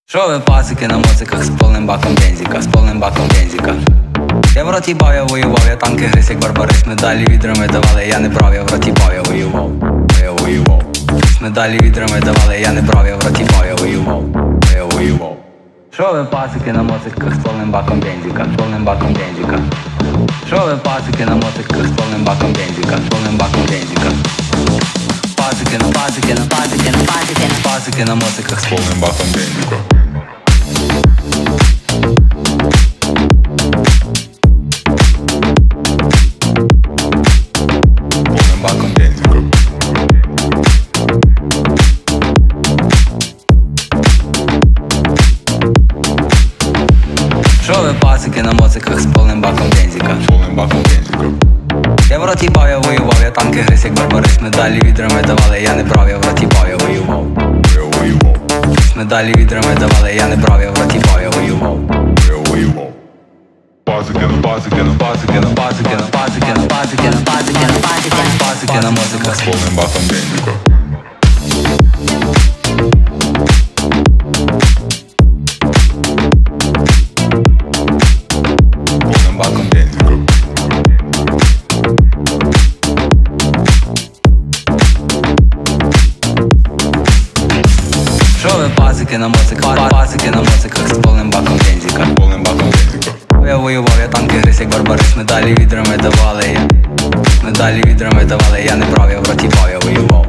Що ви пасики на моциках з повним баком бензика, з повним баком бензика. Я в роті бав, я воював, я танки гриз, як барбарис. Медалі відрами давали, я не брав, я в роті бав, я воював, я воював. Медалі відрами давали, я не брав, я в роті бав, я воював, я воював. Що ви пасики на моциках з повним баком бензика, з повним баком бензика. Що ви пасики на моциках з повним баком бензика, з повним баком бензика. Пасики на пасики на пасики на пасики на пасики на моциках з повним баком бензика. Що ви пасики на моциках з повним баком бензика, з повним баком бензика. Я в роті бав, я воював, я танки гриз, як барбарис. Медалі відрами давали, я не брав, я в роті бав, я воював, я воював. Медалі відрами давали, я не брав, я в роті бав, я воював, я воював. Пасики на пасики на пасики на пасики на пасики на пасики на пасики на пасики на пасики на моциках з повним баком бензика. Що ви пасики на моциках, пасики на моциках з повним баком бензика, з повним баком бензика. Я воював, я танки гриз, як барбарис. Медалі відрами давали, медалі відрами давали, я не брав, я в роті бав, я воював.